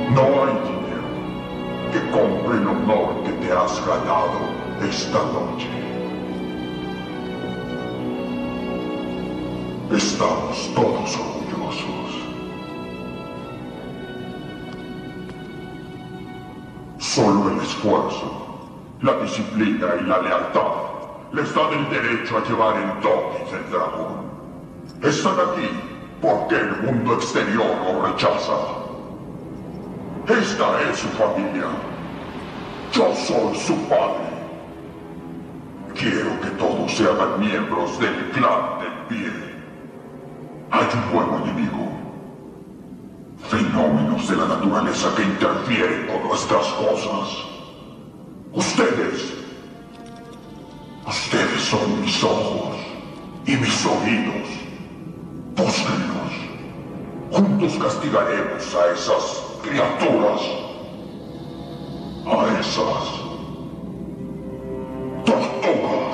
No hay dinero que compre el honor que te has ganado esta noche. Estamos todos orgullosos. Solo el esfuerzo, la disciplina y la lealtad les dan el derecho a llevar el Doji del dragón. Están aquí porque el mundo exterior lo rechaza. Esta es su familia. Yo soy su padre. Quiero que todos se hagan miembros del clan del pie. Hay un nuevo enemigo. Fenómenos de la naturaleza que interfieren con nuestras cosas. Ustedes son mis ojos y mis oídos. Búsquenlos. Juntos castigaremos a esas criaturas. A esas